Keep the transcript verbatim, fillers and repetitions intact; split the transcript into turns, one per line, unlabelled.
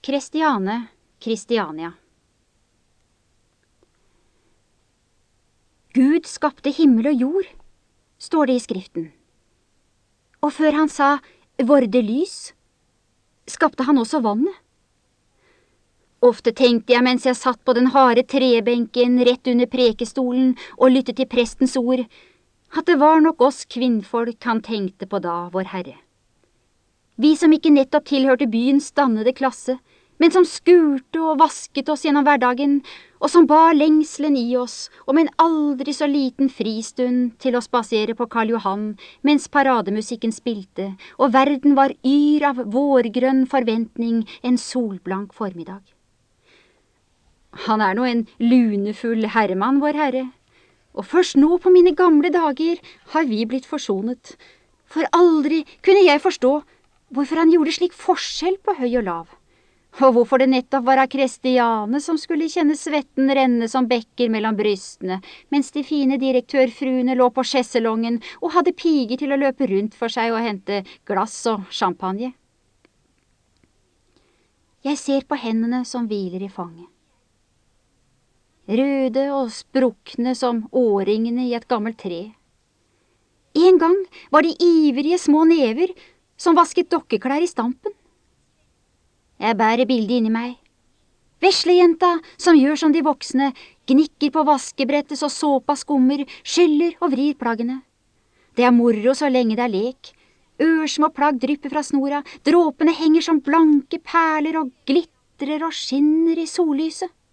Kristiane, Kristiania. Gud skapte himmel og jord, står det i skriften. Og før han sa «vorde lys», skapte han også vannet. Ofte tenkte jeg mens jeg satt på den harde trebenken rett under prekestolen og lyttet til prestens ord, at det var nok oss kvinnfolk han tenkte på da, vår Herre. Vi som ikke nettopp tilhørte byens dannede klasse, men som skurte og vasket oss gjennom hverdagen, og som bar lengselen i oss om en aldri så liten fristund til å spasere på Karl Johan mens parademusikken spilte, og verden var yr av vårgrønn forventning en solblank formiddag. Han er nå en lunefull herremann, vår Herre, og først nå på mine gamle dager har vi blitt forsonet, for aldri kunne jeg forstå hvorfor han gjorde slik forskjell på høy og lav. Og hvorfor det nettopp var av Kristiane som skulle kjenne svetten renne som bekker mellom brystene, mens de fine direktørfruene lå på skjesselongen og hadde piger til å løpe rundt for seg og hente glass og champagne. Jeg ser på hendene som hviler i fanget. Røde og sprukne som årringene i et gammelt tre. En gang var de ivrige små never som vasket dokkeklær i stampen. Jeg bærer bildet inni meg. Veslejenta som gjør som de voksne, gnikker på vaskebrettet så såpa skummer, skyller og vrir plaggene. Det er moro så lenge det er lek. Ørsmå plagg drypper fra snora, dråpene henger som blanke perler og glitrer og skinner i sollyset.